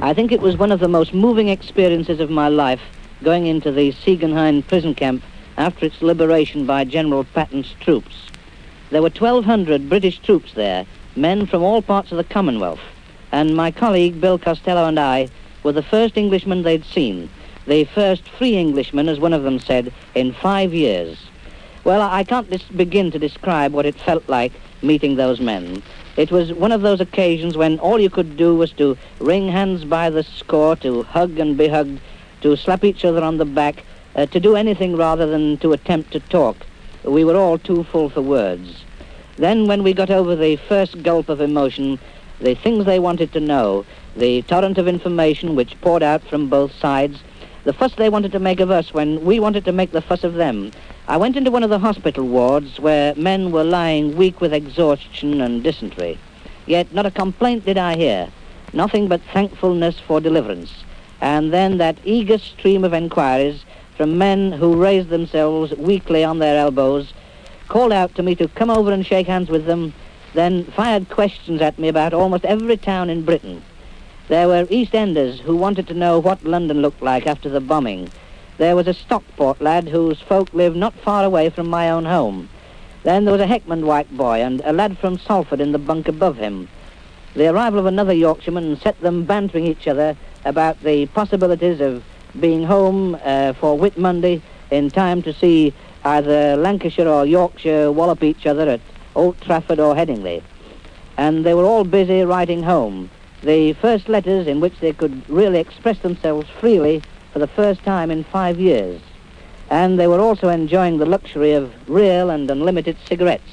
I think it was one of the most moving experiences of my life going into the Siegenhain prison camp after its liberation by General Patton's troops. There were 1,200 British troops there, men from all parts of the Commonwealth, and my colleague Bill Costello and I were the first Englishmen they'd seen, the first free Englishmen, as one of them said, in 5 years. Well, I can't begin to describe what it felt like meeting those men. It was one of those occasions when all you could do was to wring hands by the score, to hug and be hugged, to slap each other on the back, to do anything rather than to attempt to talk. We were all too full for words. Then when we got over the first gulp of emotion, the things they wanted to know, the torrent of information which poured out from both sides, the fuss they wanted to make of us when we wanted to make the fuss of them. I went into one of the hospital wards where men were lying weak with exhaustion and dysentery. Yet not a complaint did I hear, nothing but thankfulness for deliverance. And then that eager stream of enquiries from men who raised themselves weakly on their elbows, called out to me to come over and shake hands with them, then fired questions at me about almost every town in Britain. There were East Enders who wanted to know what London looked like after the bombing. There was a Stockport lad whose folk lived not far away from my own home. Then there was a Heckman white boy and a lad from Salford in the bunk above him. The arrival of another Yorkshireman set them bantering each other about the possibilities of being home for Whit Monday in time to see either Lancashire or Yorkshire wallop each other at Old Trafford or Headingley. And they were all busy writing home, the first letters in which they could really express themselves freely for the first time in 5 years. And they were also enjoying the luxury of real and unlimited cigarettes.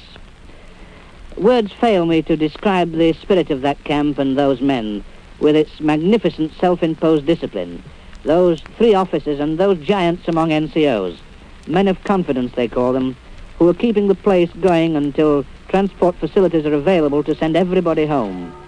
Words fail me to describe the spirit of that camp and those men, with its magnificent self-imposed discipline. Those 3 officers and those giants among NCOs, men of confidence they call them, who are keeping the place going until transport facilities are available to send everybody home.